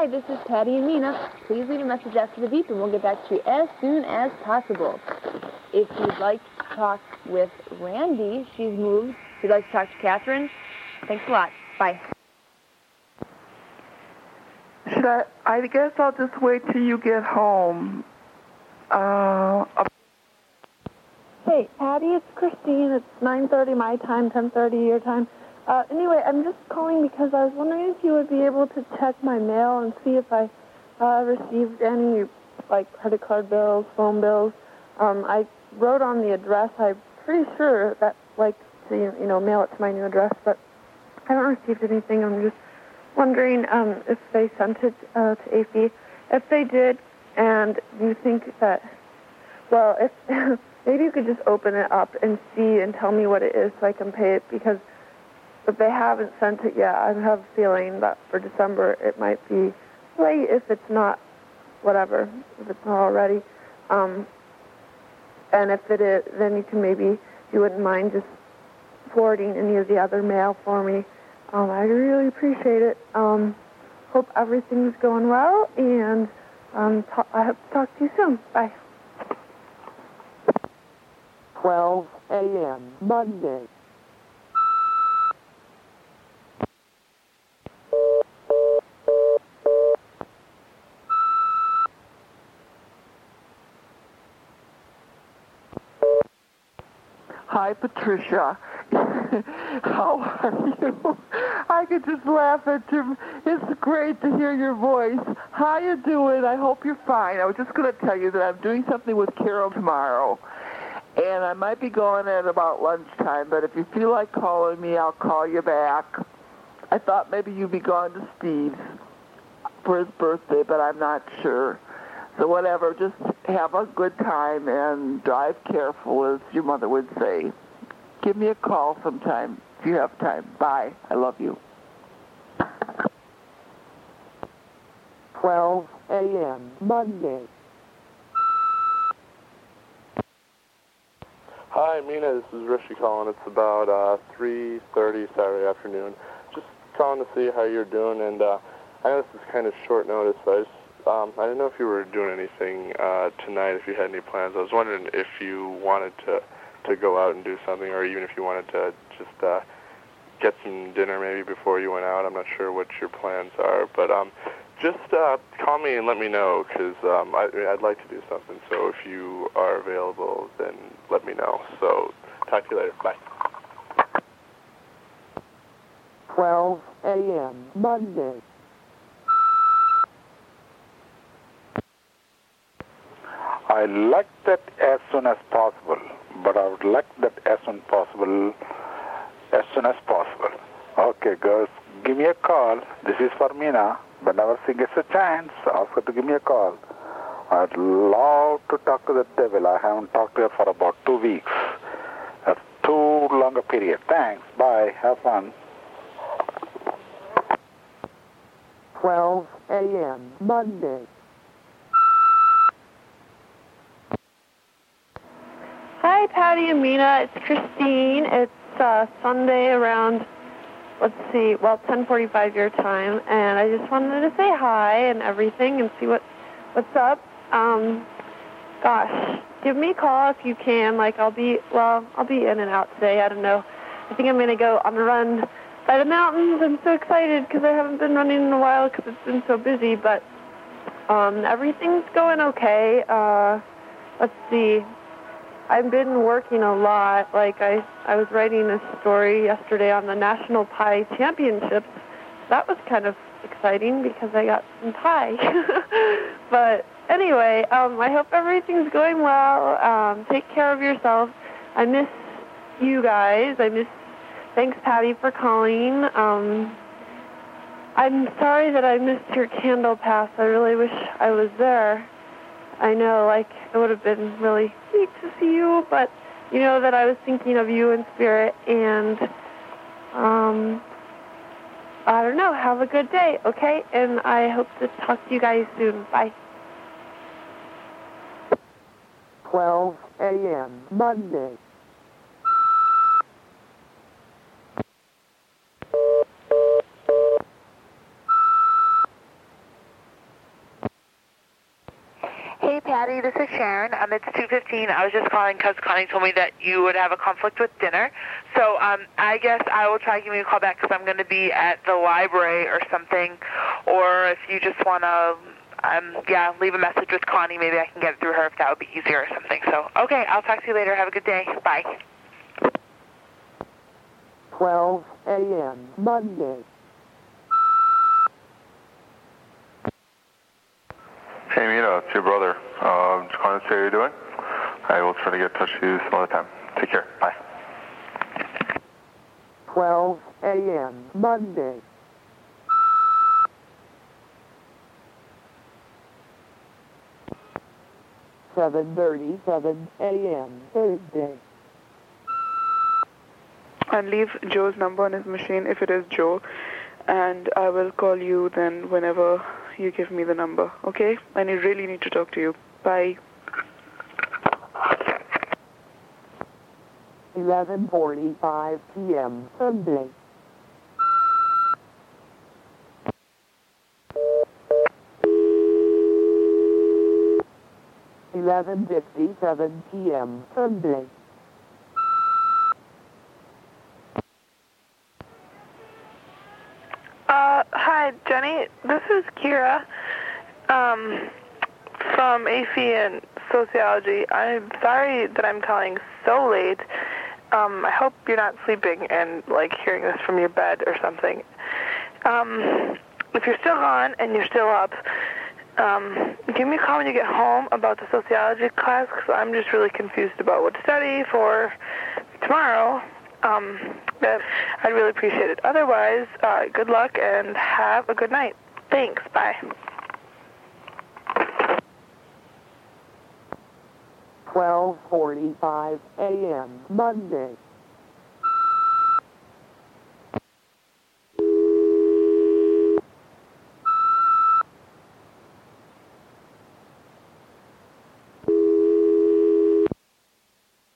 Hi, this is Patty and Mina. Please leave a message after the beep and we'll get back to you as soon as possible. If you'd like to talk with Randy, she's moved. If you'd like to talk to Catherine, thanks a lot. Bye. I guess I'll just wait till you get home. Hey, Patty, it's Christine. It's 9:30 my time, 10:30 your time. Anyway, I'm just calling because I was wondering if you would be able to check my mail and see if I received any, like, credit card bills, phone bills. I wrote on the address. I'm pretty sure that, like, to, mail it to my new address, but I haven't received anything. I'm just wondering if they sent it to AP. If they did, and you think that, well, if maybe you could just open it up and see and tell me what it is so I can pay it, because if they haven't sent it yet, I have a feeling that for December it might be late if it's not, whatever, if it's not already. And if it is, then you can maybe, if you wouldn't mind just forwarding any of the other mail for me. I really appreciate it. Hope everything's going well, and I hope to talk to you soon. Bye. 12 a.m. Monday. Hi, Patricia. How are you? I could just laugh at you. It's great to hear your voice. How you doing? I hope you're fine. I was just going to tell you that I'm doing something with Carol tomorrow, and I might be going at about lunchtime, but if you feel like calling me, I'll call you back. I thought maybe you'd be going to Steve's for his birthday, but I'm not sure. So whatever, just have a good time and drive careful, as your mother would say. Give me a call sometime if you have time. Bye. I love you. 12 a.m. Monday. Hi, Mina. This is Rishi calling. It's about 3:30 Saturday afternoon. Just calling to see how you're doing, and I know this is kind of short notice, but I didn't know if you were doing anything tonight, if you had any plans. I was wondering if you wanted to go out and do something, or even if you wanted to just get some dinner maybe before you went out. I'm not sure what your plans are, but just call me and let me know, because I'd like to do something. So if you are available, then let me know. So talk to you later. Bye. 12 a.m. Monday. I like that as soon as possible, but I would like that as soon as possible. Okay, girls, give me a call. This is for Mina. Whenever she gets a chance, ask her to give me a call. I'd love to talk to the devil. I haven't talked to her for about 2 weeks. That's too long a period. Thanks. Bye. Have fun. 12 a.m. Monday. Hi, Patty and Mina. It's Christine. It's Sunday around, 10:45 your time, and I just wanted to say hi and everything and see what's up. Gosh, give me a call if you can. I'll be in and out today. I don't know. I think I'm going to go on a run by the mountains. I'm so excited because I haven't been running in a while because it's been so busy, but everything's going okay. Let's see. I've been working a lot. I was writing a story yesterday on the National Pie Championships. That was kind of exciting because I got some pie. But anyway, I hope everything's going well. Take care of yourself. I miss you guys. Thanks, Patty, for calling. I'm sorry that I missed your candle pass. I really wish I was there. I know, it would have been really sweet to see you, but you know that I was thinking of you in spirit, and I don't know, have a good day, okay? And I hope to talk to you guys soon. Bye. 12 a.m. Monday. Hey, Patty, this is Sharon. It's 2:15. I was just calling because Connie told me that you would have a conflict with dinner. So I guess I will try giving you a call back because I'm going to be at the library or something. Or if you just want to, leave a message with Connie. Maybe I can get it through her if that would be easier or something. So, okay, I'll talk to you later. Have a good day. Bye. 12 a.m. Monday. Hey, Mina, it's your brother. Just calling to see how you're doing. I will try to get in touch with you some other time. Take care. Bye. 12 a.m. Monday. (7:37 a.m.) Thursday. And leave Joe's number on his machine if it is Joe, and I will call you then whenever you give me the number, okay? I really need to talk to you. Bye. 11:45 p.m. Sunday. (11:57 p.m. Sunday. Hi, Jenny. This is Kira from AP and Sociology. I'm sorry that I'm calling so late. I hope you're not sleeping and, hearing this from your bed or something. If you're still on and you're still up, give me a call when you get home about the sociology class because I'm just really confused about what to study for tomorrow. I'd really appreciate it. Otherwise, good luck and have a good night. Thanks. Bye. 12:45 a.m. Monday.